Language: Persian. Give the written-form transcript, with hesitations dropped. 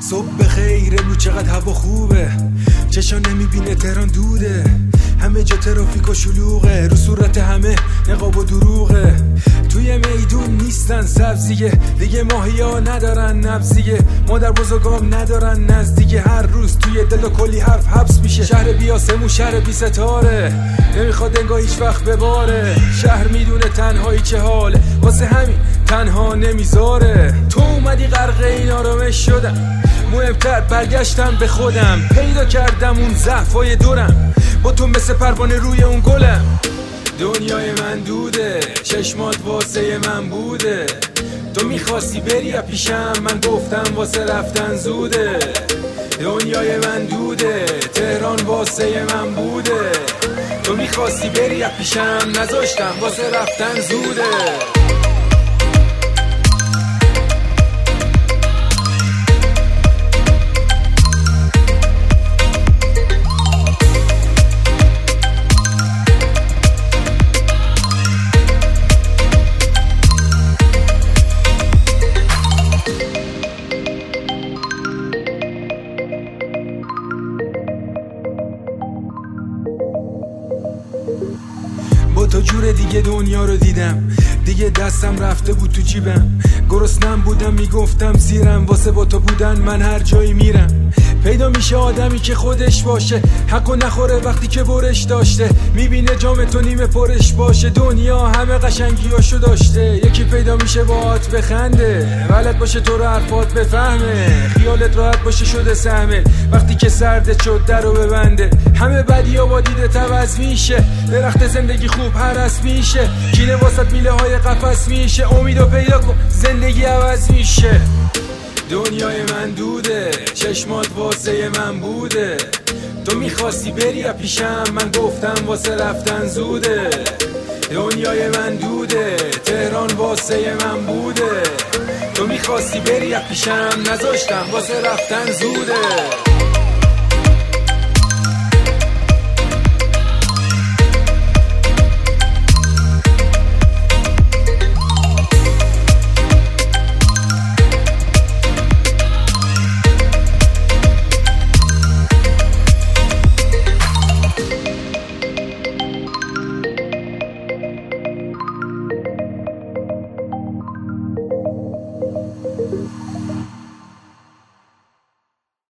صبح خیر امروز چقدر هوا خوبه، چشان نمیبینه تهران دوده، همه جا ترافیک و شلوغه، رو صورت همه نقاب و دروغه، توی میدون نیستن سبزیه، دیگه ماهیا ندارن نبزیه، مادر بزرگام ندارن نزدیگه، هر روز توی دل و کلی حرف حبس میشه، شهر بی آسمون شهر بی ستاره، نمیخواد انگاه هیچ وقت بباره، شهر میدونه تنهایی چه حاله، واسه همین تنها نمیذاره، تو اومدی غرق این آرامش شدم، مهمتر برگشتم به خودم، پیدا کردم اون ضعفای دورم، با تو مثل پروانه روی اون گلم، دنیای من دوده، چشمات واسه من بوده، تو میخواستی بری پیشم، من گفتم واسه رفتن زوده، دنیای من دوده، تهران واسه من بوده، تو میخواستی بری پیشم، نذاشتم واسه رفتن زوده. با تو جور دیگه دنیا رو دیدم، دیگه دستم رفته بود تو جیبم، گرسنم بودم میگفتم زیرم، واسه با تو بودن من هر جایی میرم، پیدا میشه آدمی که خودش باشه، حقو نخوره وقتی که برش داشته، میبینه جام تو نیمه پرش باشه، دنیا همه قشنگیاشو داشته، یکی پیدا میشه باهات بخنده، بلد باشه تو رو حرفات بفهمه، خیالت راحت باشه شده سهمه، وقتی که سردت شد در رو ببنده، همه بدیا با دیدت عوض میشه، درخت زندگی خوب هرس میشه، کینه واسط میله های قفس میشه، امیدو پیدا کن زندگی عوض میشه، دنیای من دوده، چشمات واسه من بوده، تو میخواستی بری پیشم، من گفتم واسه رفتن زوده، دنیای من دوده، تهران واسه من بوده، تو میخواستی بری پیشم، نذاشتم واسه رفتن زوده.